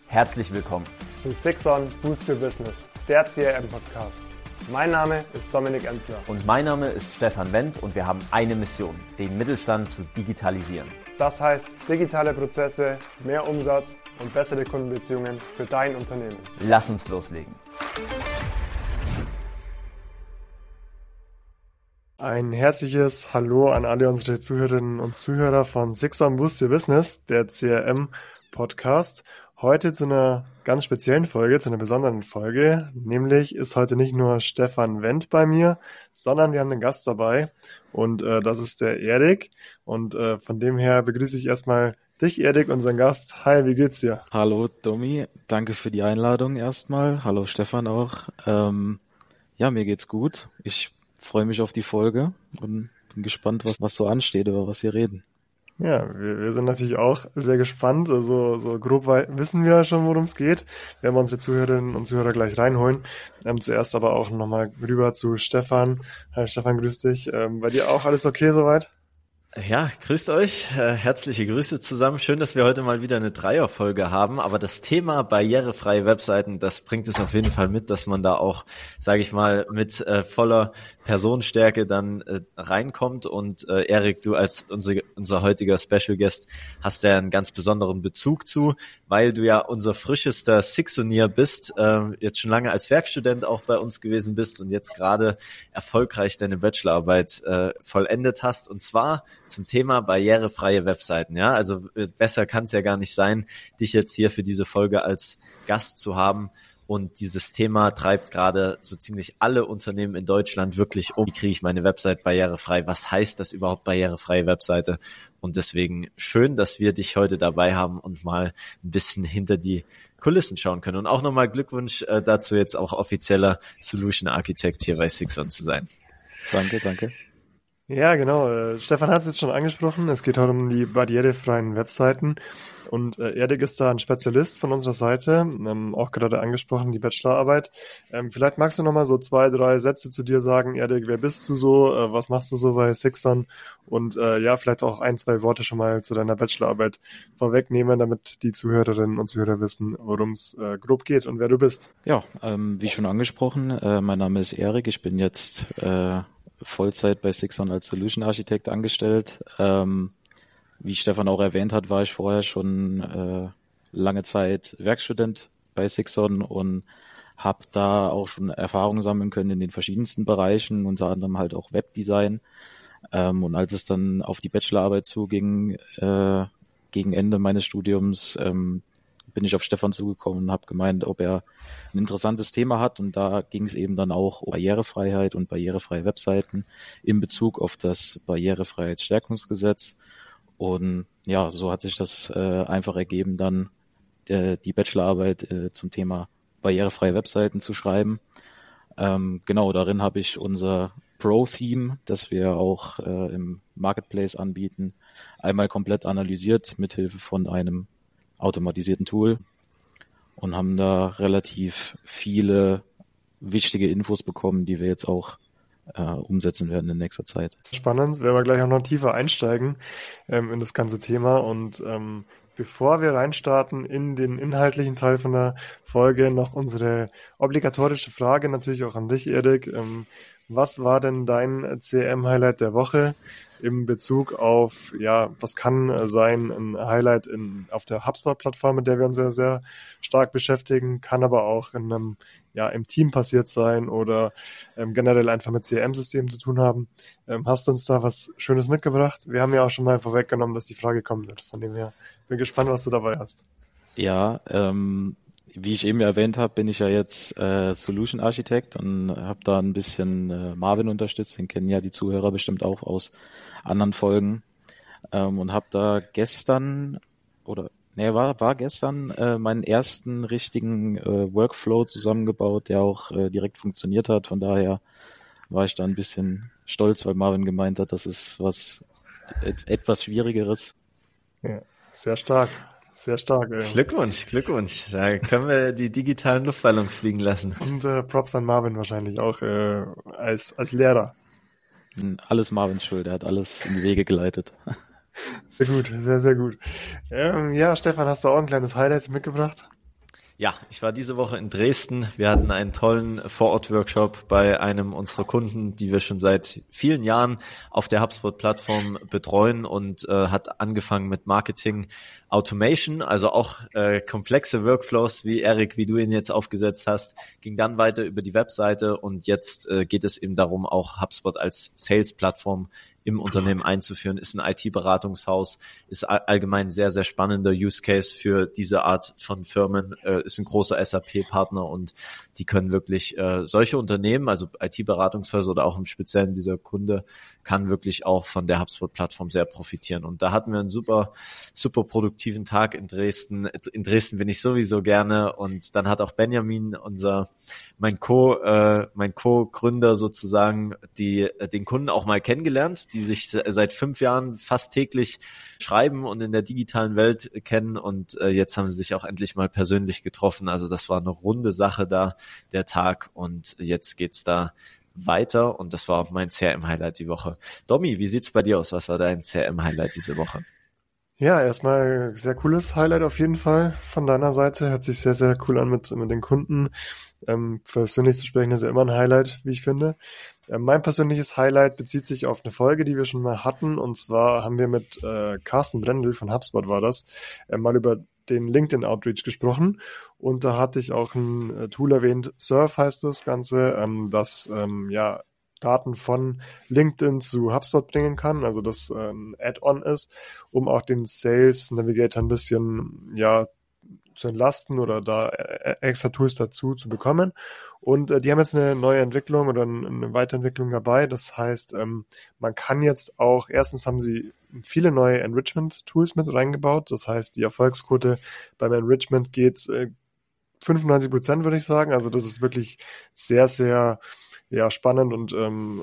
Herzlich willkommen zu Sixon Boost Your Business, der CRM-Podcast. Mein Name ist Dominik Enzler. Und mein Name ist Stefan Wendt und wir haben eine Mission, den Mittelstand zu digitalisieren. Das heißt, digitale Prozesse, mehr Umsatz und bessere Kundenbeziehungen für dein Unternehmen. Lass uns loslegen. Ein herzliches Hallo an alle unsere Zuhörerinnen und Zuhörer von Sixon Boost Your Business, der CRM-Podcast. Heute zu einer ganz speziellen Folge, zu einer besonderen Folge. Nämlich ist heute nicht nur Stefan Wendt bei mir, sondern wir haben einen Gast dabei. Und das ist der Erik. Und von dem her begrüße ich erstmal dich, Erik, unseren Gast. Hi, wie geht's dir? Hallo, Domi. Danke für die Einladung erstmal. Hallo, Stefan auch. Ja, mir geht's gut. Ich freue mich auf die Folge und bin gespannt, was so ansteht, über was wir reden. Ja, wir sind natürlich auch sehr gespannt. Also so grob wissen wir schon, worum es geht. Werden wir unsere Zuhörerinnen und Zuhörer gleich reinholen. Zuerst aber auch nochmal rüber zu Stefan. Hi Stefan, grüß dich. Bei dir auch alles okay soweit? Ja, grüßt euch, herzliche Grüße zusammen. Schön, dass wir heute mal wieder eine Dreierfolge haben, aber das Thema barrierefreie Webseiten, das bringt es auf jeden Fall mit, dass man da auch, sage ich mal, mit voller Personenstärke dann reinkommt. Und Erik, du als unser heutiger Special Guest hast ja einen ganz besonderen Bezug zu, weil du ja unser frischester Sixonier bist, jetzt schon lange als Werkstudent auch bei uns gewesen bist und jetzt gerade erfolgreich deine Bachelorarbeit vollendet hast, und zwar zum Thema barrierefreie Webseiten. Ja, also besser kann es ja gar nicht sein, dich jetzt hier für diese Folge als Gast zu haben. Und dieses Thema treibt gerade so ziemlich alle Unternehmen in Deutschland wirklich um. Wie kriege ich meine Website barrierefrei? Was heißt das überhaupt, barrierefreie Webseite? Und deswegen schön, dass wir dich heute dabei haben und mal ein bisschen hinter die Kulissen schauen können. Und auch nochmal Glückwunsch dazu, jetzt auch offizieller Solution Architect hier bei Sixon zu sein. Danke. Ja, genau. Stefan hat es jetzt schon angesprochen. Es geht heute um die barrierefreien Webseiten. Und Erik ist da ein Spezialist von unserer Seite, auch gerade angesprochen, die Bachelorarbeit. Vielleicht magst du nochmal so 2, 3 Sätze zu dir sagen. Erik, wer bist du so? Was machst du so bei Sixon? Und ja, vielleicht auch 1, 2 Worte schon mal zu deiner Bachelorarbeit vorwegnehmen, damit die Zuhörerinnen und Zuhörer wissen, worum es grob geht und wer du bist. Ja, wie schon angesprochen, mein Name ist Erik. Ich bin jetzt Vollzeit bei Sixon als Solution Architect angestellt. Wie Stefan auch erwähnt hat, war ich vorher schon lange Zeit Werkstudent bei Sixon und habe da auch schon Erfahrungen sammeln können in den verschiedensten Bereichen, unter anderem halt auch Webdesign. Und als es dann auf die Bachelorarbeit zuging, gegen Ende meines Studiums, bin ich auf Stefan zugekommen und habe gemeint, ob er ein interessantes Thema hat. Und da ging es eben dann auch um Barrierefreiheit und barrierefreie Webseiten in Bezug auf das Barrierefreiheitsstärkungsgesetz. Und ja, so hat sich das einfach ergeben, dann die Bachelorarbeit zum Thema barrierefreie Webseiten zu schreiben. Genau, darin habe ich unser Pro-Theme, das wir auch im Marketplace anbieten, einmal komplett analysiert mithilfe von einem automatisierten Tool und haben da relativ viele wichtige Infos bekommen, die wir jetzt auch umsetzen werden in nächster Zeit. Spannend, werden wir gleich auch noch tiefer einsteigen in das ganze Thema. Und bevor wir reinstarten in den inhaltlichen Teil von der Folge, noch unsere obligatorische Frage natürlich auch an dich, Erik. Was war denn dein CRM-Highlight der Woche in Bezug auf, ja, was kann sein ein Highlight auf der HubSpot-Plattform, mit der wir uns sehr, sehr stark beschäftigen, kann aber auch im Team passiert sein oder generell einfach mit CRM-Systemen zu tun haben. Hast du uns da was Schönes mitgebracht? Wir haben ja auch schon mal vorweggenommen, dass die Frage kommen wird. Von dem her bin gespannt, was du dabei hast. Ja, wie ich eben erwähnt habe, bin ich ja jetzt Solution Architect und habe da ein bisschen Marvin unterstützt. Den kennen ja die Zuhörer bestimmt auch aus anderen Folgen. Und habe da gestern meinen ersten richtigen Workflow zusammengebaut, der auch direkt funktioniert hat. Von daher war ich da ein bisschen stolz, weil Marvin gemeint hat, das ist was etwas Schwierigeres. Ja, sehr stark. Sehr stark. Glückwunsch. Da können wir die digitalen Luftballons fliegen lassen. Und Props an Marvin wahrscheinlich auch als Lehrer. Alles Marvins Schuld, er hat alles in die Wege geleitet. Sehr gut, sehr, sehr gut. Ja, Stefan, hast du auch ein kleines Highlight mitgebracht? Ja, ich war diese Woche in Dresden. Wir hatten einen tollen Vorort-Workshop bei einem unserer Kunden, die wir schon seit vielen Jahren auf der HubSpot-Plattform betreuen und hat angefangen mit Marketing Automation, also auch komplexe Workflows, wie Erik, wie du ihn jetzt aufgesetzt hast, ging dann weiter über die Webseite und jetzt geht es eben darum, auch HubSpot als Sales-Plattform im Unternehmen einzuführen, ist ein IT-Beratungshaus, ist allgemein sehr, sehr spannender Use Case für diese Art von Firmen, ist ein großer SAP-Partner und die können wirklich solche Unternehmen, also IT-Beratungshäuser oder auch im Speziellen dieser Kunde, kann wirklich auch von der HubSpot-Plattform sehr profitieren. Und da hatten wir einen super, super produktiven Tag in Dresden. In Dresden bin ich sowieso gerne und dann hat auch Benjamin, mein Co-Gründer sozusagen, den Kunden auch mal kennengelernt, die sich seit 5 Jahren fast täglich schreiben und in der digitalen Welt kennen und jetzt haben sie sich auch endlich mal persönlich getroffen. Also das war eine runde Sache da, der Tag und jetzt geht's da weiter und das war auch mein CRM-Highlight die Woche. Domi, wie sieht's bei dir aus? Was war dein CRM-Highlight diese Woche? Ja, erstmal sehr cooles Highlight auf jeden Fall von deiner Seite. Hört sich sehr, sehr cool an mit den Kunden. Persönlich zu sprechen ist ja immer ein Highlight, wie ich finde. Mein persönliches Highlight bezieht sich auf eine Folge, die wir schon mal hatten. Und zwar haben wir mit Carsten Brendel von HubSpot war das, mal über den LinkedIn Outreach gesprochen. Und da hatte ich auch ein Tool erwähnt, Surf heißt das Ganze, das Daten von LinkedIn zu HubSpot bringen kann, also das ein Add-on ist, um auch den Sales Navigator ein bisschen zu entlasten oder da extra Tools dazu zu bekommen. Und die haben jetzt eine neue Entwicklung oder eine Weiterentwicklung dabei. Das heißt, man kann jetzt auch, erstens haben sie viele neue Enrichment-Tools mit reingebaut. Das heißt, die Erfolgsquote beim Enrichment geht 95%, würde ich sagen. Also das ist wirklich sehr, sehr spannend und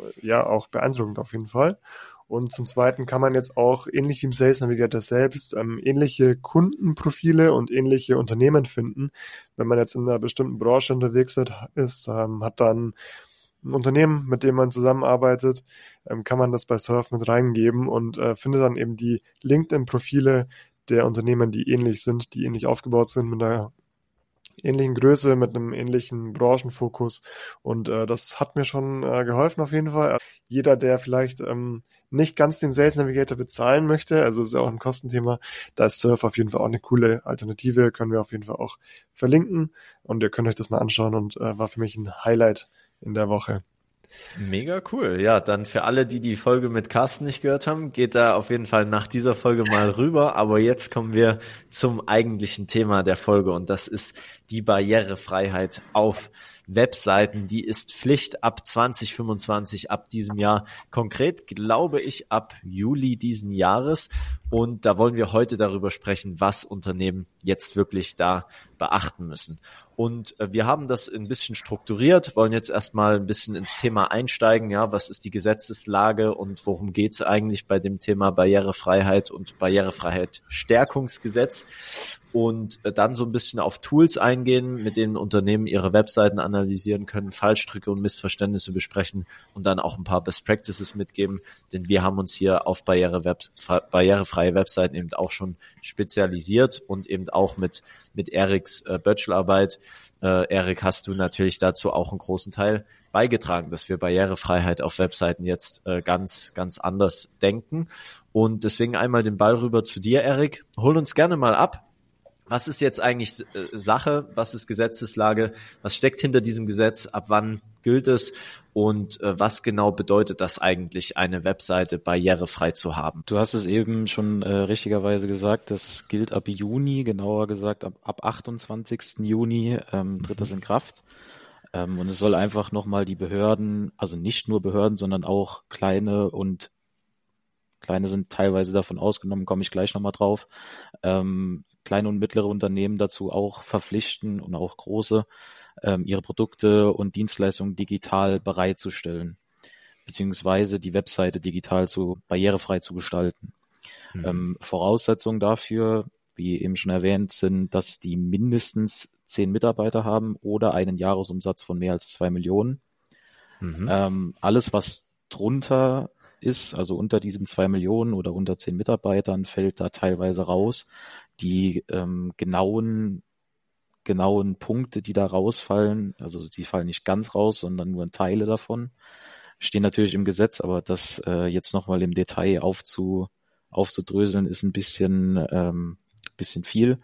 auch beeindruckend auf jeden Fall. Und zum Zweiten kann man jetzt auch, ähnlich wie im Sales Navigator selbst, ähnliche Kundenprofile und ähnliche Unternehmen finden. Wenn man jetzt in einer bestimmten Branche unterwegs ist, hat dann ein Unternehmen, mit dem man zusammenarbeitet, kann man das bei Surf mit reingeben und findet dann eben die LinkedIn-Profile der Unternehmen, die ähnlich sind, die ähnlich aufgebaut sind, mit einer ähnlichen Größe, mit einem ähnlichen Branchenfokus und das hat mir schon geholfen auf jeden Fall. Jeder, der vielleicht nicht ganz den Sales Navigator bezahlen möchte, also ist ja auch ein Kostenthema, da ist Surf auf jeden Fall auch eine coole Alternative, können wir auf jeden Fall auch verlinken und ihr könnt euch das mal anschauen und war für mich ein Highlight in der Woche. Mega cool. Ja, dann für alle, die die Folge mit Carsten nicht gehört haben, geht da auf jeden Fall nach dieser Folge mal rüber. Aber jetzt kommen wir zum eigentlichen Thema der Folge und das ist die Barrierefreiheit auf Webseiten. Die ist Pflicht ab 2025, ab diesem Jahr. Konkret glaube ich ab Juli diesen Jahres. Und da wollen wir heute darüber sprechen, was Unternehmen jetzt wirklich da beachten müssen. Und wir haben das ein bisschen strukturiert, wollen jetzt erstmal ein bisschen ins Thema einsteigen. Ja, was ist die Gesetzeslage und worum geht es eigentlich bei dem Thema Barrierefreiheit und Barrierefreiheit-Stärkungsgesetz? Und dann so ein bisschen auf Tools eingehen, mit denen Unternehmen ihre Webseiten analysieren können, Fallstricke und Missverständnisse besprechen und dann auch ein paar Best Practices mitgeben, denn wir haben uns hier auf barrierefreie Webseiten eben auch schon spezialisiert und eben auch mit Eriks Bachelorarbeit. Erik, hast du natürlich dazu auch einen großen Teil beigetragen, dass wir Barrierefreiheit auf Webseiten jetzt ganz, ganz anders denken. Und deswegen einmal den Ball rüber zu dir, Erik. Hol uns gerne mal ab. Was ist jetzt eigentlich Sache? Was ist Gesetzeslage? Was steckt hinter diesem Gesetz? Ab wann gilt es? Und was genau bedeutet das eigentlich, eine Webseite barrierefrei zu haben? Du hast es eben schon richtigerweise gesagt, das gilt ab Juni, genauer gesagt ab 28. Juni tritt das in Kraft. Und es soll einfach nochmal die Behörden, also nicht nur Behörden, sondern auch kleine sind teilweise davon ausgenommen, komme ich gleich nochmal drauf, kleine und mittlere Unternehmen dazu auch verpflichten und auch große, ihre Produkte und Dienstleistungen digital bereitzustellen, beziehungsweise die Webseite digital barrierefrei zu gestalten. Voraussetzungen dafür, wie eben schon erwähnt, sind, dass die mindestens 10 Mitarbeiter haben oder einen Jahresumsatz von mehr als 2 Millionen. Alles, was drunter ist, also unter diesen 2 Millionen oder unter 10 Mitarbeitern, fällt da teilweise raus. Die genauen genauen Punkte, die da rausfallen, also sie fallen nicht ganz raus, sondern nur Teile davon, stehen natürlich im Gesetz, aber das jetzt nochmal im Detail aufzudröseln, ist ein bisschen viel.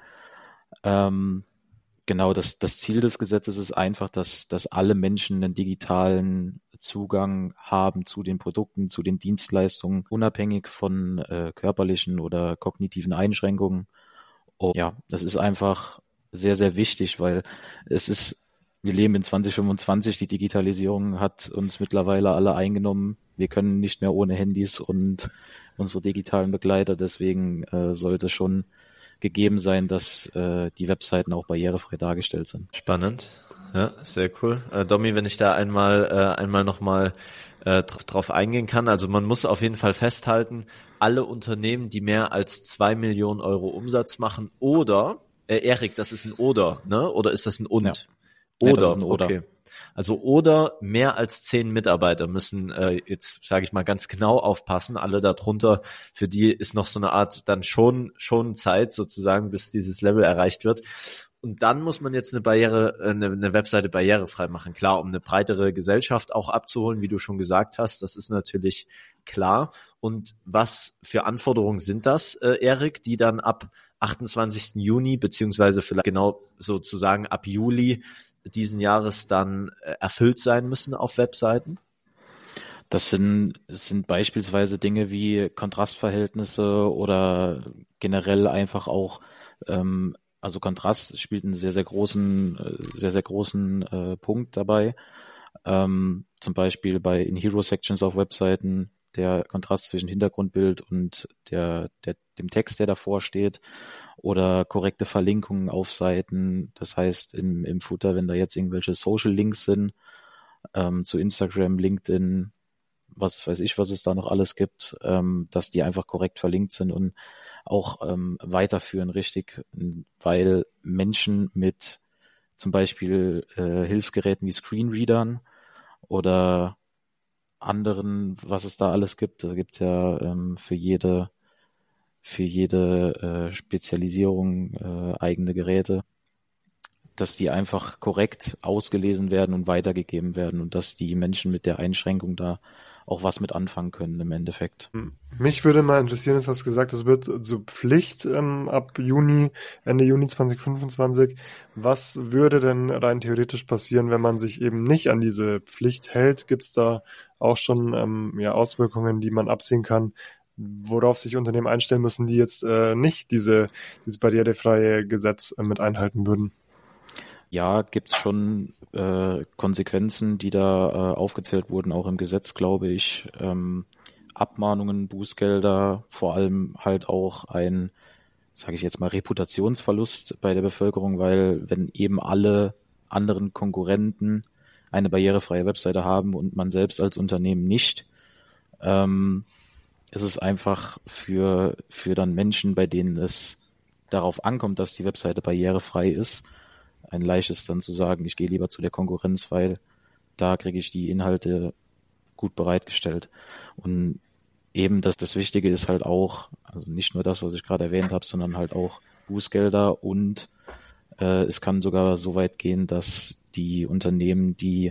Genau, das Ziel des Gesetzes ist einfach, dass alle Menschen einen digitalen Zugang haben zu den Produkten, zu den Dienstleistungen, unabhängig von körperlichen oder kognitiven Einschränkungen. Und ja, das ist einfach sehr, sehr wichtig, weil wir leben in 2025, die Digitalisierung hat uns mittlerweile alle eingenommen. Wir können nicht mehr ohne Handys und unsere digitalen Begleiter, deswegen sollte schon gegeben sein, dass die Webseiten auch barrierefrei dargestellt sind. Spannend, ja, sehr cool. Domi, wenn ich da einmal nochmal drauf eingehen kann, also man muss auf jeden Fall festhalten, alle Unternehmen, die mehr als 2 Millionen Euro Umsatz machen oder, Erik, das ist ein Oder, ne? Oder ist das ein Und? Ja. Oder, das ist ein Oder. Okay. Also oder mehr als 10 Mitarbeiter müssen jetzt, sage ich mal, ganz genau aufpassen. Alle darunter, für die ist noch so eine Art dann schon Zeit sozusagen, bis dieses Level erreicht wird. Und dann muss man jetzt eine Webseite barrierefrei machen. Klar, um eine breitere Gesellschaft auch abzuholen, wie du schon gesagt hast, das ist natürlich klar. Und was für Anforderungen sind das, Erik, die dann ab 28. Juni beziehungsweise vielleicht genau sozusagen ab Juli diesen Jahres dann erfüllt sein müssen auf Webseiten? Das sind beispielsweise Dinge wie Kontrastverhältnisse oder generell einfach auch, also Kontrast spielt einen sehr, sehr großen Punkt dabei. Zum Beispiel in Hero-Sections auf Webseiten der Kontrast zwischen Hintergrundbild und dem Text, der davor steht, oder korrekte Verlinkungen auf Seiten. Das heißt, im Footer, wenn da jetzt irgendwelche Social Links sind, zu Instagram, LinkedIn, was weiß ich, was es da noch alles gibt, dass die einfach korrekt verlinkt sind und auch weiterführen richtig, weil Menschen mit zum Beispiel Hilfsgeräten wie Screenreadern oder anderen, was es da alles gibt, da gibt es ja für jede Spezialisierung eigene Geräte, dass die einfach korrekt ausgelesen werden und weitergegeben werden und dass die Menschen mit der Einschränkung da auch was mit anfangen können im Endeffekt. Mich würde mal interessieren, du hast gesagt, das wird zur Pflicht ab Ende Juni 2025. Was würde denn rein theoretisch passieren, wenn man sich eben nicht an diese Pflicht hält? Gibt es da auch schon Auswirkungen, die man absehen kann, worauf sich Unternehmen einstellen müssen, die jetzt nicht dieses barrierefreie Gesetz mit einhalten würden? Ja, gibt's schon Konsequenzen, die da aufgezählt wurden, auch im Gesetz, glaube ich. Abmahnungen, Bußgelder, vor allem halt auch ein, sage ich jetzt mal, Reputationsverlust bei der Bevölkerung, weil wenn eben alle anderen Konkurrenten eine barrierefreie Webseite haben und man selbst als Unternehmen nicht, ist es einfach für dann Menschen, bei denen es darauf ankommt, dass die Webseite barrierefrei ist, ein leichtes dann zu sagen, ich gehe lieber zu der Konkurrenz, weil da kriege ich die Inhalte gut bereitgestellt. Und eben das Wichtige ist halt auch, also nicht nur das, was ich gerade erwähnt habe, sondern halt auch Bußgelder und es kann sogar so weit gehen, dass die Unternehmen, die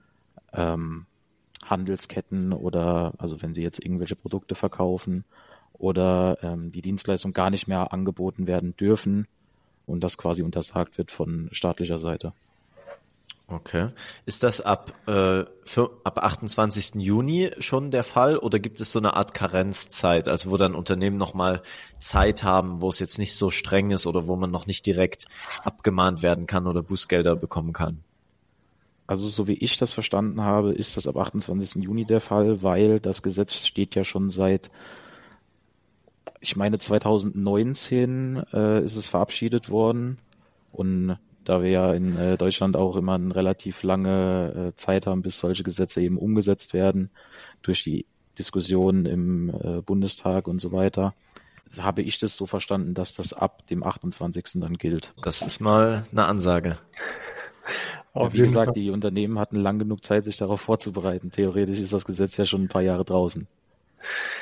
Handelsketten oder, also wenn sie jetzt irgendwelche Produkte verkaufen oder die Dienstleistung gar nicht mehr angeboten werden dürfen, und das quasi untersagt wird von staatlicher Seite. Okay. Ist das ab 28. Juni schon der Fall oder gibt es so eine Art Karenzzeit, also wo dann Unternehmen nochmal Zeit haben, wo es jetzt nicht so streng ist oder wo man noch nicht direkt abgemahnt werden kann oder Bußgelder bekommen kann? Also so wie ich das verstanden habe, ist das ab 28. Juni der Fall, weil das Gesetz steht ja schon seit, ich meine 2019 ist es verabschiedet worden und da wir ja in Deutschland auch immer eine relativ lange Zeit haben, bis solche Gesetze eben umgesetzt werden, durch die Diskussionen im Bundestag und so weiter, habe ich das so verstanden, dass das ab dem 28. dann gilt. Das ist mal eine Ansage. Ja, wie gesagt, die Unternehmen hatten lang genug Zeit, sich darauf vorzubereiten. Theoretisch ist das Gesetz ja schon ein paar Jahre draußen.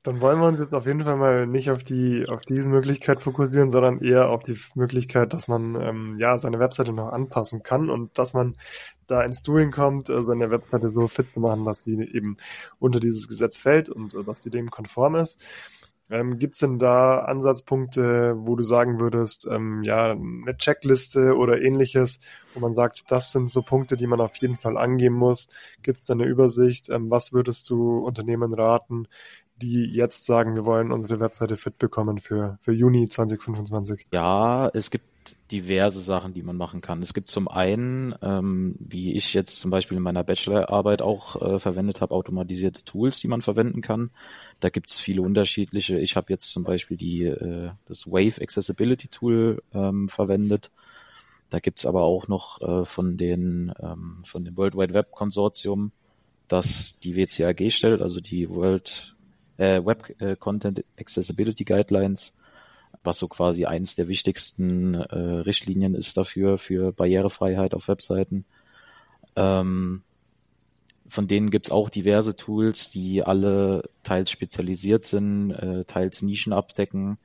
Dann wollen wir uns jetzt auf jeden Fall mal nicht auf diese Möglichkeit fokussieren, sondern eher auf die Möglichkeit, dass man seine Webseite noch anpassen kann und dass man da ins Doing kommt, seine Webseite so fit zu machen, dass sie eben unter dieses Gesetz fällt und dass die dem konform ist. Gibt's denn da Ansatzpunkte, wo du sagen würdest, eine Checkliste oder ähnliches, wo man sagt, das sind so Punkte, die man auf jeden Fall angehen muss? Gibt's da eine Übersicht? Was würdest du Unternehmen raten, die jetzt sagen, wir wollen unsere Webseite fit bekommen für Juni 2025? Ja, es gibt diverse Sachen, die man machen kann. Es gibt zum einen, wie ich jetzt zum Beispiel in meiner Bachelorarbeit auch verwendet habe, automatisierte Tools, die man verwenden kann. Da gibt es viele unterschiedliche. Ich habe jetzt zum Beispiel das Wave Accessibility Tool verwendet. Da gibt es aber auch noch von dem World Wide Web Konsortium, das die WCAG stellt, also die Web Content Accessibility Guidelines, was so quasi eins der wichtigsten Richtlinien ist dafür, für Barrierefreiheit auf Webseiten. Von denen gibt's auch diverse Tools, die alle teils spezialisiert sind, teils Nischen abdecken.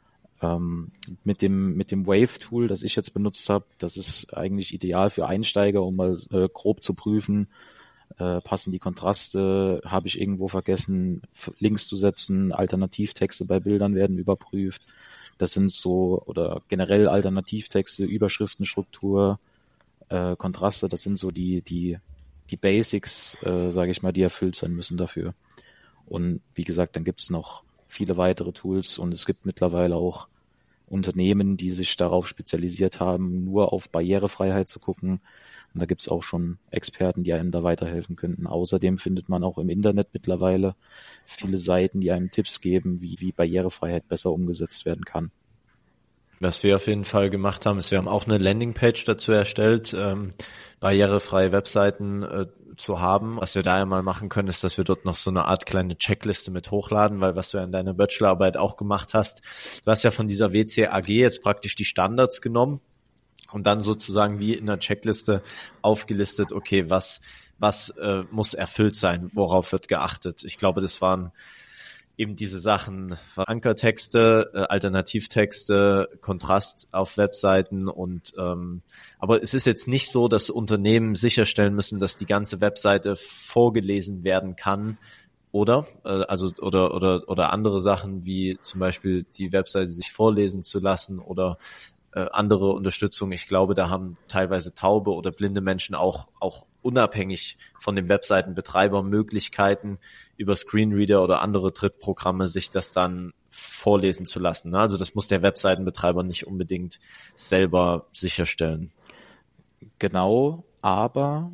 Mit dem Wave-Tool, das ich jetzt benutzt habe, das ist eigentlich ideal für Einsteiger, um mal grob zu prüfen, passen die Kontraste, habe ich irgendwo vergessen, Links zu setzen, Alternativtexte bei Bildern werden überprüft. Das sind so, oder generell Alternativtexte, Überschriftenstruktur, Kontraste, das sind so die Basics, sage ich mal, die erfüllt sein müssen dafür. Und wie gesagt, dann gibt's noch viele weitere Tools und es gibt mittlerweile auch Unternehmen, die sich darauf spezialisiert haben, nur auf Barrierefreiheit zu gucken. Und da gibt's auch schon Experten, die einem da weiterhelfen könnten. Außerdem findet man auch im Internet mittlerweile viele Seiten, die einem Tipps geben, wie Barrierefreiheit besser umgesetzt werden kann. Was wir auf jeden Fall gemacht haben, ist, wir haben auch eine Landingpage dazu erstellt, barrierefreie Webseiten zu haben. Was wir da einmal machen können, ist, dass wir dort noch so eine Art kleine Checkliste mit hochladen, weil was du ja in deiner Bachelorarbeit auch gemacht hast, du hast ja von dieser WCAG jetzt praktisch die Standards genommen und dann sozusagen wie in einer Checkliste aufgelistet, okay, was muss erfüllt sein, worauf wird geachtet. Ich glaube, das waren eben diese Sachen, Ankertexte, Alternativtexte, Kontrast auf Webseiten und aber es ist jetzt nicht so, dass Unternehmen sicherstellen müssen, dass die ganze Webseite vorgelesen werden kann, oder? Oder andere Sachen wie zum Beispiel die Webseite sich vorlesen zu lassen oder andere Unterstützung. Ich glaube, da haben teilweise taube oder blinde Menschen auch unabhängig von dem Webseitenbetreiber Möglichkeiten, über Screenreader oder andere Drittprogramme sich das dann vorlesen zu lassen. Also das muss der Webseitenbetreiber nicht unbedingt selber sicherstellen. Genau, aber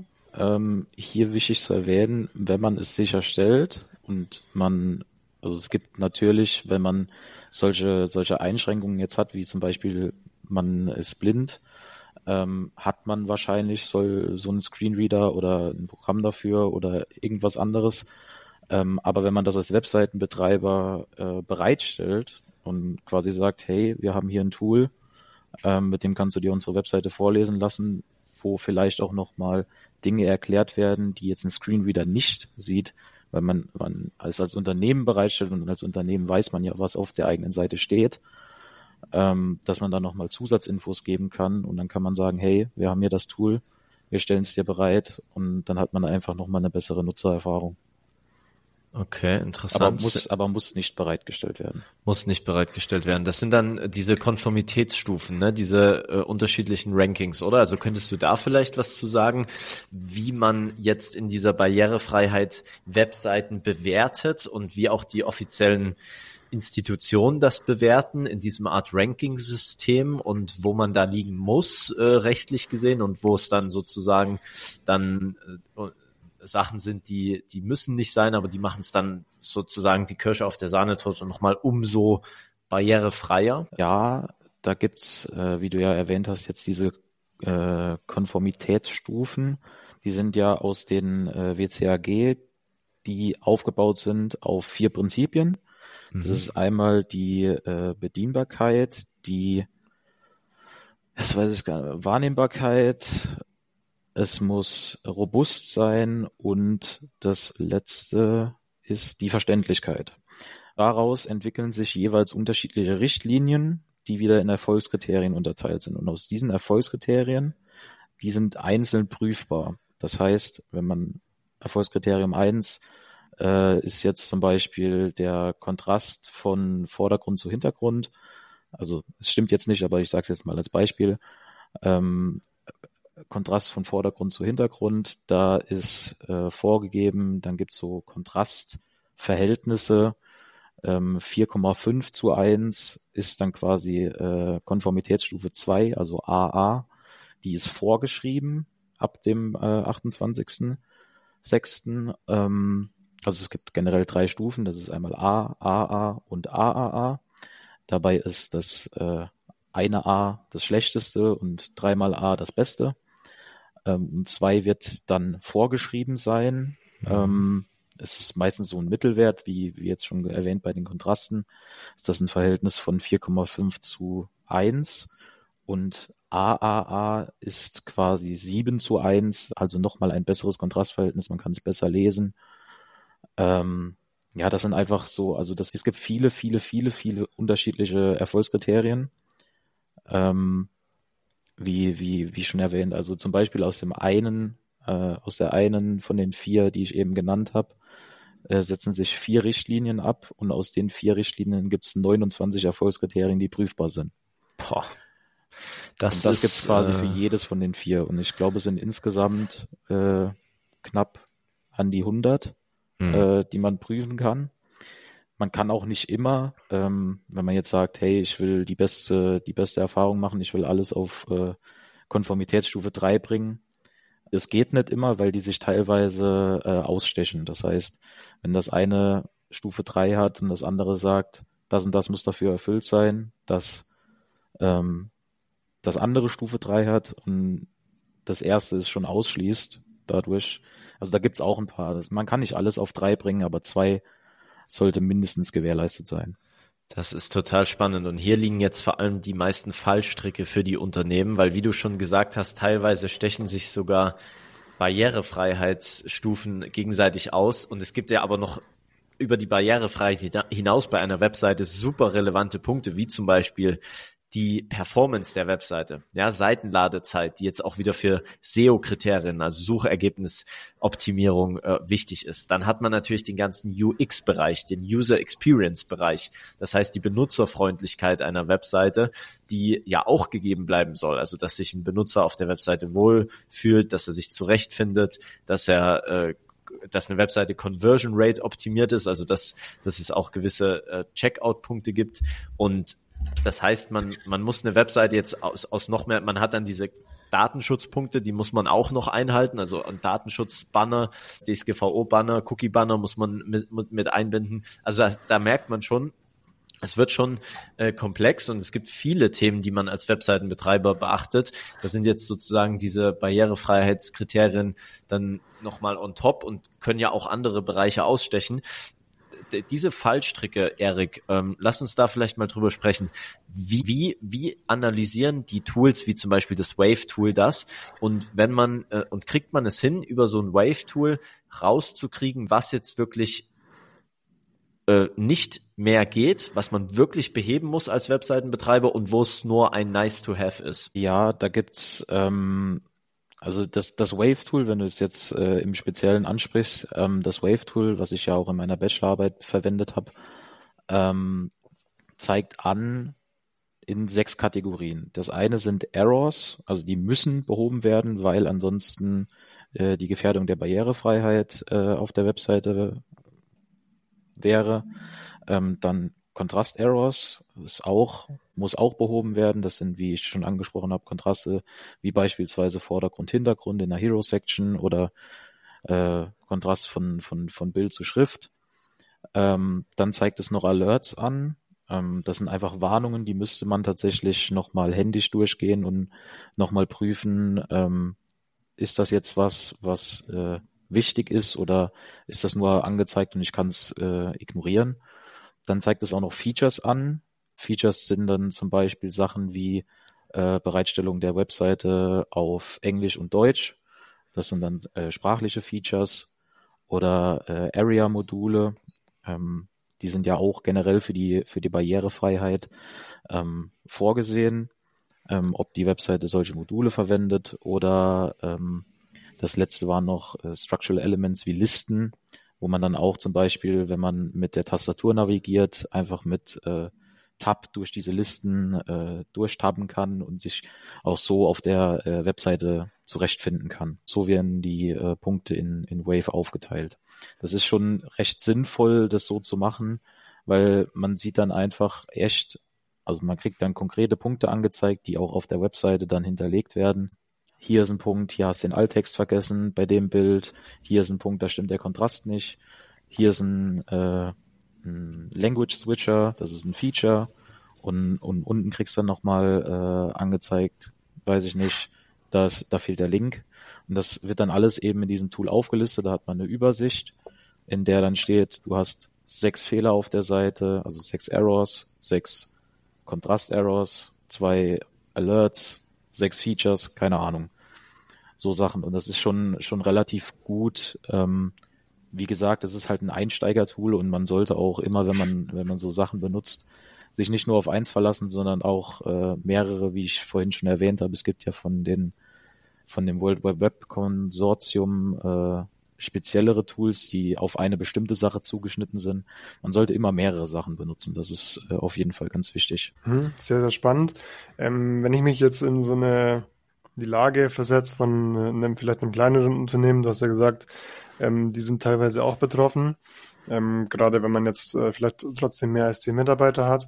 hier wichtig zu erwähnen, wenn man es sicherstellt und also es gibt natürlich, wenn man solche Einschränkungen jetzt hat, wie zum Beispiel man ist blind, hat man wahrscheinlich so einen Screenreader oder ein Programm dafür oder irgendwas anderes. Aber wenn man das als Webseitenbetreiber bereitstellt und quasi sagt, hey, wir haben hier ein Tool, mit dem kannst du dir unsere Webseite vorlesen lassen, wo vielleicht auch nochmal Dinge erklärt werden, die jetzt ein Screenreader nicht sieht, weil man als Unternehmen bereitstellt und als Unternehmen weiß man ja, was auf der eigenen Seite steht, dass man da nochmal Zusatzinfos geben kann und dann kann man sagen, hey, wir haben hier das Tool, wir stellen es dir bereit und dann hat man einfach nochmal eine bessere Nutzererfahrung. Okay, interessant. Aber muss nicht bereitgestellt werden. Muss nicht bereitgestellt werden. Das sind dann diese Konformitätsstufen, ne? Diese unterschiedlichen Rankings, oder? Also könntest du da vielleicht was zu sagen, wie man jetzt in dieser Barrierefreiheit Webseiten bewertet und wie auch die offiziellen Institutionen das bewerten in diesem Art Ranking-System und wo man da liegen muss, rechtlich gesehen, und wo es dann sozusagen dann Sachen sind, die müssen nicht sein, aber die machen es dann sozusagen die Kirsche auf der Sahnetorte nochmal umso barrierefreier. Ja, da gibt's, wie du ja erwähnt hast, jetzt diese Konformitätsstufen. Die sind ja aus den WCAG, die aufgebaut sind auf 4 Prinzipien. Das ist einmal die Bedienbarkeit, Wahrnehmbarkeit, es muss robust sein und das letzte ist die Verständlichkeit. daraus entwickeln sich jeweils unterschiedliche Richtlinien, die wieder in Erfolgskriterien unterteilt sind. Und aus diesen Erfolgskriterien, die sind einzeln prüfbar. Das heißt, wenn man Erfolgskriterium 1 ist jetzt zum Beispiel der Kontrast von Vordergrund zu Hintergrund. Also es stimmt jetzt nicht, aber ich sage es jetzt mal als Beispiel. Kontrast von Vordergrund zu Hintergrund, da ist vorgegeben, dann gibt es so Kontrastverhältnisse. 4,5:1 ist dann quasi Konformitätsstufe 2, also AA. Die ist vorgeschrieben ab dem 28.06. Also es gibt generell 3 Stufen, das ist einmal A, AA und AAA. Dabei ist das eine A das Schlechteste und 3 mal A das Beste. Und 2 wird dann vorgeschrieben sein. Es ist meistens so ein Mittelwert, wie jetzt schon erwähnt bei den Kontrasten, ist das ein Verhältnis von 4,5:1 und AAA ist quasi 7:1, also nochmal ein besseres Kontrastverhältnis, man kann es besser lesen. Ja, das sind einfach so, also es gibt viele unterschiedliche Erfolgskriterien, wie schon erwähnt, also zum Beispiel aus der einen von den 4, die ich eben genannt habe, setzen sich 4 Richtlinien ab und aus den 4 Richtlinien gibt es 29 Erfolgskriterien, die prüfbar sind. Boah. Das gibt es quasi für jedes von den 4 und ich glaube, es sind insgesamt knapp an die 100, die man prüfen kann. Man kann auch nicht immer, wenn man jetzt sagt, hey, ich will die beste Erfahrung machen, ich will alles auf Konformitätsstufe 3 bringen. Es geht nicht immer, weil die sich teilweise ausstechen. Das heißt, wenn das eine Stufe 3 hat und das andere sagt, das und das muss dafür erfüllt sein, dass das andere Stufe 3 hat und das erste es schon ausschließt dadurch. Also da gibt's auch ein paar. Man kann nicht alles auf 3 bringen, aber 2 sollte mindestens gewährleistet sein. Das ist total spannend und hier liegen jetzt vor allem die meisten Fallstricke für die Unternehmen, weil wie du schon gesagt hast, teilweise stechen sich sogar Barrierefreiheitsstufen gegenseitig aus und es gibt ja aber noch über die Barrierefreiheit hinaus bei einer Webseite super relevante Punkte, wie zum Beispiel die Performance der Webseite, ja, Seitenladezeit, die jetzt auch wieder für SEO-Kriterien, also Suchergebnisoptimierung wichtig ist. Dann hat man natürlich den ganzen UX-Bereich, den User Experience-Bereich. Das heißt, die Benutzerfreundlichkeit einer Webseite, die ja auch gegeben bleiben soll. Also, dass sich ein Benutzer auf der Webseite wohl fühlt, dass er sich zurechtfindet, dass eine Webseite Conversion Rate optimiert ist, also dass es auch gewisse Checkout-Punkte gibt und das heißt, man muss eine Webseite jetzt aus noch mehr, man hat dann diese Datenschutzpunkte, die muss man auch noch einhalten, also ein Datenschutzbanner, DSGVO-Banner, Cookie-Banner muss man mit einbinden. Also da merkt man schon, es wird schon komplex und es gibt viele Themen, die man als Webseitenbetreiber beachtet. Das sind jetzt sozusagen diese Barrierefreiheitskriterien dann nochmal on top und können ja auch andere Bereiche ausstechen. Diese Fallstricke, Erik, lass uns da vielleicht mal drüber sprechen. Wie analysieren die Tools, wie zum Beispiel das Wave-Tool das? Und wenn man, und kriegt man es hin, über so ein Wave-Tool rauszukriegen, was jetzt wirklich nicht mehr geht, was man wirklich beheben muss als Webseitenbetreiber und wo es nur ein Nice-to-have ist? Ja, da gibt's also das Wave-Tool, wenn du es jetzt im Speziellen ansprichst, das Wave-Tool, was ich ja auch in meiner Bachelorarbeit verwendet habe, zeigt an in 6 Kategorien. Das eine sind Errors, also die müssen behoben werden, weil ansonsten die Gefährdung der Barrierefreiheit auf der Webseite wäre. Dann Kontrast-Errors muss auch behoben werden. Das sind, wie ich schon angesprochen habe, Kontraste wie beispielsweise Vordergrund, Hintergrund in der Hero-Section oder Kontrast von Bild zu Schrift. Dann zeigt es noch Alerts an. Das sind einfach Warnungen, die müsste man tatsächlich nochmal händisch durchgehen und nochmal prüfen, ist das jetzt was wichtig ist oder ist das nur angezeigt und ich kann es ignorieren. Dann zeigt es auch noch Features an. Features sind dann zum Beispiel Sachen wie Bereitstellung der Webseite auf Englisch und Deutsch. Das sind dann sprachliche Features oder Area-Module. die sind ja auch generell für die Barrierefreiheit vorgesehen, ob die Webseite solche Module verwendet oder das letzte waren noch Structural Elements wie Listen, wo man dann auch zum Beispiel, wenn man mit der Tastatur navigiert, einfach mit Tab durch diese Listen durchtabben kann und sich auch so auf der Webseite zurechtfinden kann. So werden die Punkte in Wave aufgeteilt. Das ist schon recht sinnvoll, das so zu machen, weil man sieht dann einfach echt, also man kriegt dann konkrete Punkte angezeigt, die auch auf der Webseite dann hinterlegt werden. Hier ist ein Punkt, hier hast du den Alttext vergessen bei dem Bild, hier ist ein Punkt, da stimmt der Kontrast nicht, hier ist ein Language Switcher, das ist ein Feature und unten kriegst du dann nochmal angezeigt, weiß ich nicht, da fehlt der Link und das wird dann alles eben in diesem Tool aufgelistet, da hat man eine Übersicht, in der dann steht, du hast 6 Fehler auf der Seite, also 6 Errors, 6 Kontrast-Errors, 2 Alerts, 6 Features, keine Ahnung, so Sachen und das ist schon relativ gut. Wie gesagt, es ist halt ein Einsteigertool und man sollte auch immer, wenn man so Sachen benutzt, sich nicht nur auf eins verlassen, sondern auch mehrere, wie ich vorhin schon erwähnt habe. Es gibt ja von dem World Wide Web Konsortium speziellere Tools, die auf eine bestimmte Sache zugeschnitten sind. Man sollte immer mehrere Sachen benutzen. Das ist auf jeden Fall ganz wichtig. Sehr, sehr spannend. Wenn ich mich jetzt in die Lage versetze von vielleicht einem kleineren Unternehmen, du hast ja gesagt, die sind teilweise auch betroffen, gerade wenn man jetzt vielleicht trotzdem mehr als 10 Mitarbeiter hat,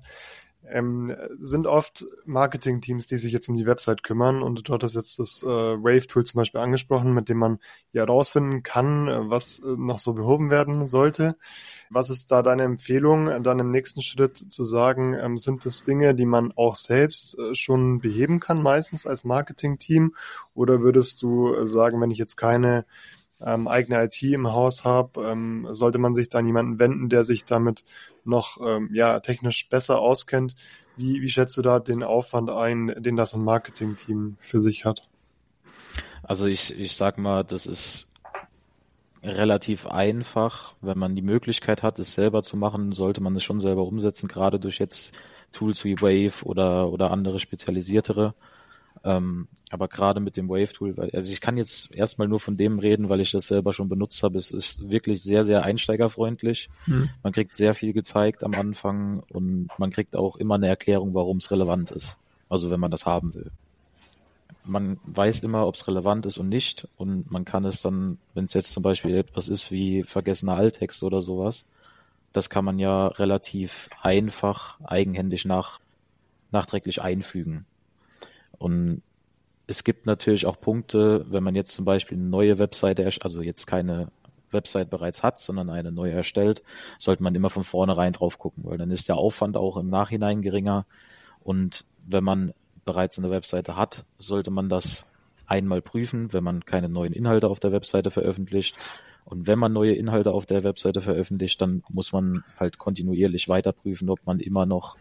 sind oft Marketing-Teams, die sich jetzt um die Website kümmern und du hattest jetzt das Wave-Tool zum Beispiel angesprochen, mit dem man ja herausfinden kann, was noch so behoben werden sollte. Was ist da deine Empfehlung, dann im nächsten Schritt zu sagen, sind das Dinge, die man auch selbst schon beheben kann, meistens als Marketing-Team, oder würdest du sagen, wenn ich jetzt keine eigene IT im Haus habe, sollte man sich da an jemanden wenden, der sich damit noch technisch besser auskennt? Wie schätzt du da den Aufwand ein, den das ein Marketing-Team für sich hat? Also ich sag mal, das ist relativ einfach. Wenn man die Möglichkeit hat, es selber zu machen, sollte man es schon selber umsetzen, gerade durch jetzt Tools wie Wave oder andere spezialisiertere. Aber gerade mit dem Wave-Tool, also ich kann jetzt erstmal nur von dem reden, weil ich das selber schon benutzt habe. Es ist wirklich sehr, sehr einsteigerfreundlich. Man kriegt sehr viel gezeigt am Anfang und man kriegt auch immer eine Erklärung, warum es relevant ist. Also wenn man das haben will. Man weiß immer, ob es relevant ist und nicht und man kann es dann, wenn es jetzt zum Beispiel etwas ist wie vergessener Alttext oder sowas, das kann man ja relativ einfach eigenhändig nachträglich einfügen. Und es gibt natürlich auch Punkte, wenn man jetzt zum Beispiel eine neue Webseite, also jetzt keine Website bereits hat, sondern eine neue erstellt, sollte man immer von vornherein drauf gucken, weil dann ist der Aufwand auch im Nachhinein geringer. Und wenn man bereits eine Webseite hat, sollte man das einmal prüfen, wenn man keine neuen Inhalte auf der Webseite veröffentlicht. Und wenn man neue Inhalte auf der Webseite veröffentlicht, dann muss man halt kontinuierlich weiter prüfen, ob man immer noch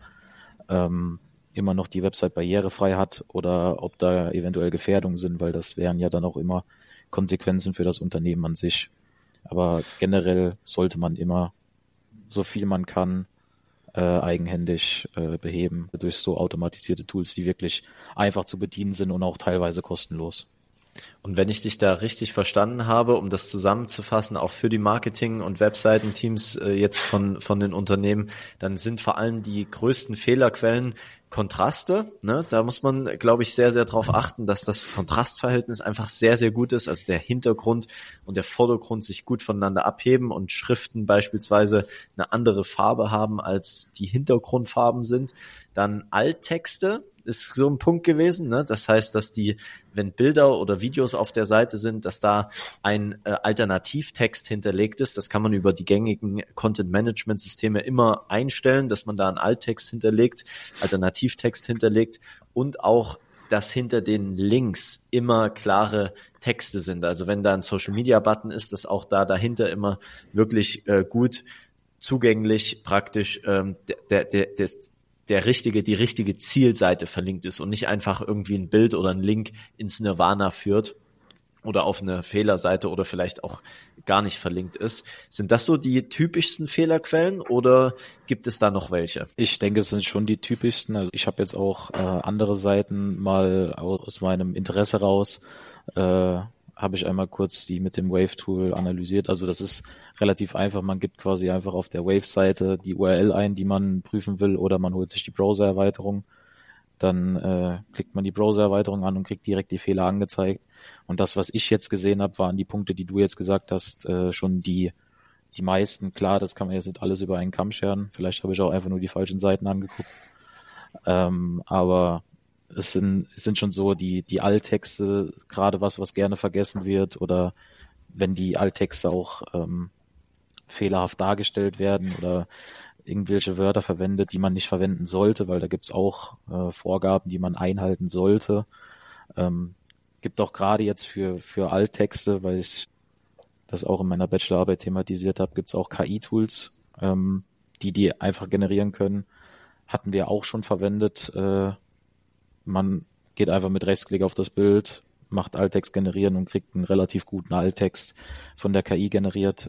die Website barrierefrei hat oder ob da eventuell Gefährdungen sind, weil das wären ja dann auch immer Konsequenzen für das Unternehmen an sich. Aber generell sollte man immer, so viel man kann, eigenhändig beheben durch so automatisierte Tools, die wirklich einfach zu bedienen sind und auch teilweise kostenlos. Und wenn ich dich da richtig verstanden habe, um das zusammenzufassen, auch für die Marketing- und Webseitenteams jetzt von den Unternehmen, dann sind vor allem die größten Fehlerquellen Kontraste. Ne? Da muss man, glaube ich, sehr, sehr darauf achten, dass das Kontrastverhältnis einfach sehr, sehr gut ist, also der Hintergrund und der Vordergrund sich gut voneinander abheben und Schriften beispielsweise eine andere Farbe haben, als die Hintergrundfarben sind. Dann Alttexte ist so ein Punkt gewesen, ne? Das heißt, dass wenn Bilder oder Videos auf der Seite sind, dass da ein Alternativtext hinterlegt ist. Das kann man über die gängigen Content-Management-Systeme immer einstellen, dass man da einen Alttext hinterlegt, Alternativtext hinterlegt und auch, dass hinter den Links immer klare Texte sind. Also wenn da ein Social-Media-Button ist, dass auch da dahinter immer wirklich gut zugänglich praktisch die richtige Zielseite verlinkt ist und nicht einfach irgendwie ein Bild oder ein Link ins Nirvana führt. oder auf eine Fehlerseite oder vielleicht auch gar nicht verlinkt ist. Sind das so die typischsten Fehlerquellen oder gibt es da noch welche? Ich denke, es sind schon die typischsten. Also ich habe jetzt auch andere Seiten mal aus meinem Interesse raus, habe ich einmal kurz die mit dem Wave-Tool analysiert. Also das ist relativ einfach. Man gibt quasi einfach auf der Wave-Seite die URL ein, die man prüfen will, oder man holt sich die Browser-Erweiterung. Dann klickt man die Browser-Erweiterung an und kriegt direkt die Fehler angezeigt. Und das, was ich jetzt gesehen habe, waren die Punkte, die du jetzt gesagt hast, schon die meisten. Klar, das kann man jetzt nicht alles über einen Kamm scheren. Vielleicht habe ich auch einfach nur die falschen Seiten angeguckt. Aber es sind schon so die Alttexte, gerade was gerne vergessen wird, oder wenn die Alttexte auch fehlerhaft dargestellt werden oder irgendwelche Wörter verwendet, die man nicht verwenden sollte, weil da gibt's auch Vorgaben, die man einhalten sollte. Gibt auch gerade jetzt für Alttexte, weil ich das auch in meiner Bachelorarbeit thematisiert habe, gibt's auch KI-Tools, die einfach generieren können. Hatten wir auch schon verwendet. Man geht einfach mit Rechtsklick auf das Bild, macht Alttext generieren und kriegt einen relativ guten Alttext von der KI generiert.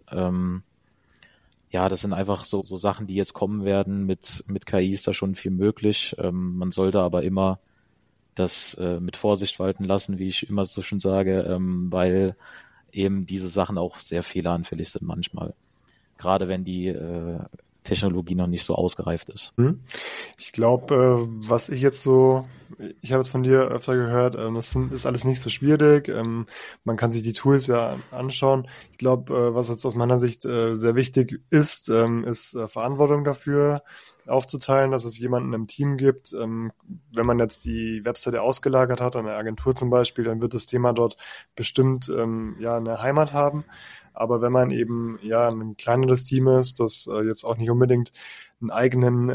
Ja, das sind einfach so Sachen, die jetzt kommen werden. Mit KI ist da schon viel möglich. Man sollte aber immer das mit Vorsicht walten lassen, wie ich immer so schön sage, weil eben diese Sachen auch sehr fehleranfällig sind manchmal. Gerade wenn die Technologie noch nicht so ausgereift ist. Ich glaube, was ich habe es von dir öfter gehört, ist alles nicht so schwierig. Man kann sich die Tools ja anschauen. Ich glaube, was jetzt aus meiner Sicht sehr wichtig ist, ist Verantwortung dafür aufzuteilen, dass es jemanden im Team gibt. Wenn man jetzt die Webseite ausgelagert hat, an eine Agentur zum Beispiel, dann wird das Thema dort bestimmt eine Heimat haben. Aber wenn man eben ein kleineres Team ist, das jetzt auch nicht unbedingt einen eigenen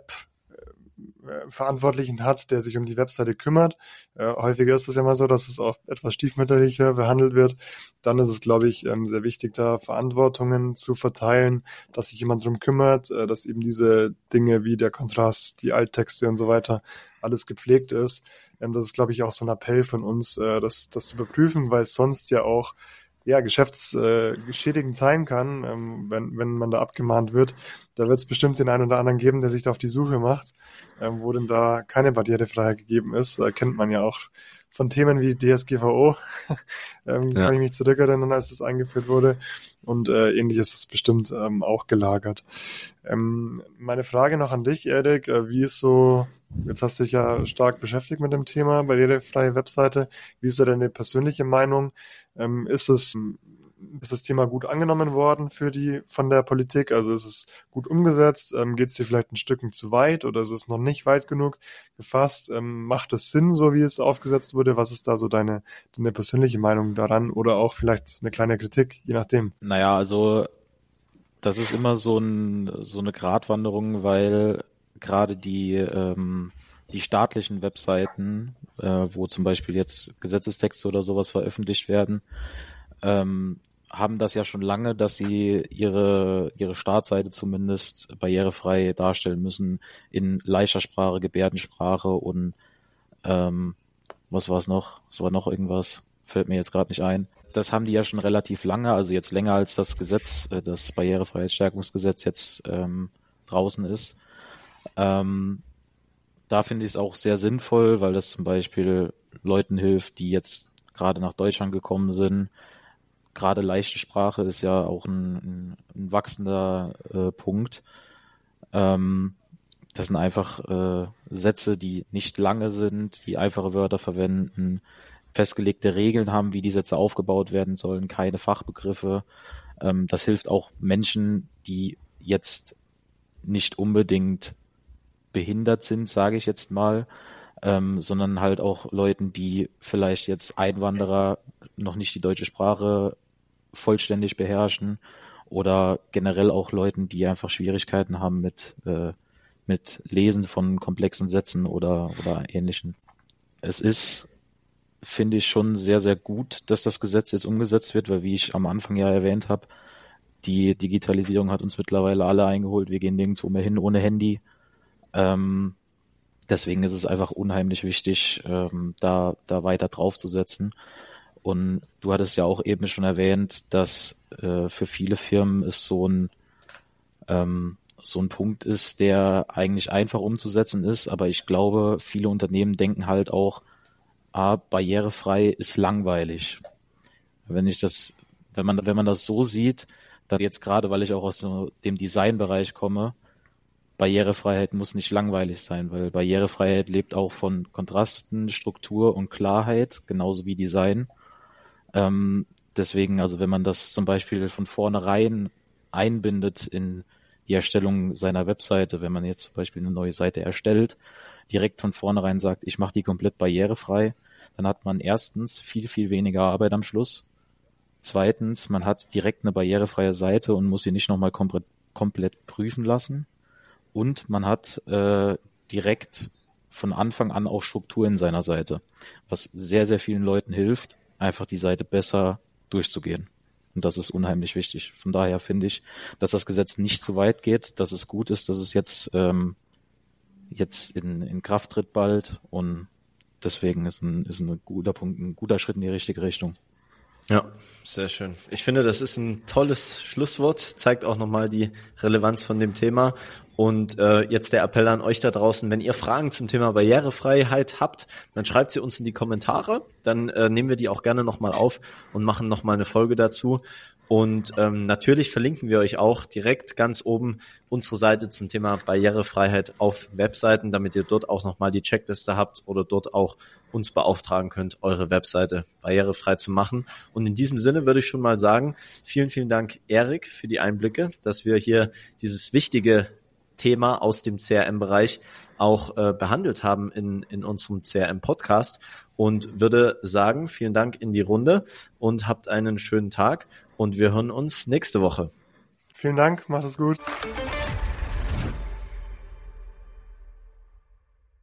Web-Verantwortlichen hat, der sich um die Webseite kümmert, häufiger ist es ja mal so, dass es auch etwas stiefmütterlicher behandelt wird, dann ist es, glaube ich, sehr wichtig, da Verantwortungen zu verteilen, dass sich jemand darum kümmert, dass eben diese Dinge wie der Kontrast, die Alttexte und so weiter, alles gepflegt ist. Das ist, glaube ich, auch so ein Appell von uns, das zu überprüfen, weil es sonst ja auch geschädigend sein kann, wenn man da abgemahnt wird. Da wird es bestimmt den einen oder anderen geben, der sich da auf die Suche macht, wo denn da keine Barrierefreiheit gegeben ist. Kennt man ja auch von Themen wie DSGVO. Kann ich mich zurückerinnern, als das eingeführt wurde. Und ähnlich ist es bestimmt auch gelagert. Meine Frage noch an dich, Erik, wie ist so, jetzt hast du dich ja stark beschäftigt mit dem Thema barrierefreie Webseite, wie ist so deine persönliche Meinung? Ist das Thema gut angenommen worden von der Politik? Also ist es gut umgesetzt? Geht es dir vielleicht ein Stückchen zu weit oder ist es noch nicht weit genug gefasst? Macht es Sinn, so wie es aufgesetzt wurde? Was ist da so deine persönliche Meinung daran oder auch vielleicht eine kleine Kritik, je nachdem? Naja, also das ist immer so eine Gratwanderung, weil gerade die staatlichen Webseiten, wo zum Beispiel jetzt Gesetzestexte oder sowas veröffentlicht werden, haben das ja schon lange, dass sie ihre Startseite zumindest barrierefrei darstellen müssen in leichter Sprache, Gebärdensprache und was war es noch? Es war noch irgendwas, fällt mir jetzt gerade nicht ein. Das haben die ja schon relativ lange, also jetzt länger als das Gesetz, das Barrierefreiheitsstärkungsgesetz jetzt draußen ist. Da finde ich es auch sehr sinnvoll, weil das zum Beispiel Leuten hilft, die jetzt gerade nach Deutschland gekommen sind. Gerade leichte Sprache ist ja auch ein wachsender Punkt. Das sind einfach Sätze, die nicht lange sind, die einfache Wörter verwenden, festgelegte Regeln haben, wie die Sätze aufgebaut werden sollen, keine Fachbegriffe. Das hilft auch Menschen, die jetzt nicht unbedingt behindert sind, sage ich jetzt mal, sondern halt auch Leuten, die vielleicht jetzt Einwanderer noch nicht die deutsche Sprache vollständig beherrschen oder generell auch Leuten, die einfach Schwierigkeiten haben mit Lesen von komplexen Sätzen oder Ähnlichem. Es ist, finde ich, schon sehr, sehr gut, dass das Gesetz jetzt umgesetzt wird, weil wie ich am Anfang ja erwähnt habe, die Digitalisierung hat uns mittlerweile alle eingeholt. Wir gehen nirgendwo mehr hin ohne Handy. Deswegen ist es einfach unheimlich wichtig, da weiter draufzusetzen. Und du hattest ja auch eben schon erwähnt, dass für viele Firmen es so ein Punkt ist, der eigentlich einfach umzusetzen ist, aber ich glaube, viele Unternehmen denken halt auch, barrierefrei ist langweilig. Wenn man das so sieht, dann jetzt gerade, weil ich auch aus dem Designbereich komme, Barrierefreiheit muss nicht langweilig sein, weil Barrierefreiheit lebt auch von Kontrasten, Struktur und Klarheit, genauso wie Design. Deswegen, also wenn man das zum Beispiel von vornherein einbindet in die Erstellung seiner Webseite, wenn man jetzt zum Beispiel eine neue Seite erstellt, direkt von vornherein sagt, ich mache die komplett barrierefrei, dann hat man erstens viel, viel weniger Arbeit am Schluss. Zweitens, man hat direkt eine barrierefreie Seite und muss sie nicht nochmal komplett prüfen lassen. Und man hat direkt von Anfang an auch Struktur in seiner Seite, was sehr, sehr vielen Leuten hilft, einfach die Seite besser durchzugehen. Und das ist unheimlich wichtig. Von daher finde ich, dass das Gesetz nicht zu weit geht, dass es gut ist, dass es jetzt in Kraft tritt bald. Und deswegen ist ein guter Punkt, ein guter Schritt in die richtige Richtung. Ja, sehr schön. Ich finde, das ist ein tolles Schlusswort, zeigt auch nochmal die Relevanz von dem Thema. Und jetzt der Appell an euch da draußen, wenn ihr Fragen zum Thema Barrierefreiheit habt, dann schreibt sie uns in die Kommentare, dann nehmen wir die auch gerne nochmal auf und machen nochmal eine Folge dazu. Und natürlich verlinken wir euch auch direkt ganz oben unsere Seite zum Thema Barrierefreiheit auf Webseiten, damit ihr dort auch nochmal die Checkliste habt oder dort auch uns beauftragen könnt, eure Webseite barrierefrei zu machen. Und in diesem Sinne würde ich schon mal sagen, vielen, vielen Dank, Erik, für die Einblicke, dass wir hier dieses wichtige Thema aus dem CRM-Bereich auch behandelt haben in unserem CRM-Podcast und würde sagen, vielen Dank in die Runde und habt einen schönen Tag und wir hören uns nächste Woche. Vielen Dank, macht es gut.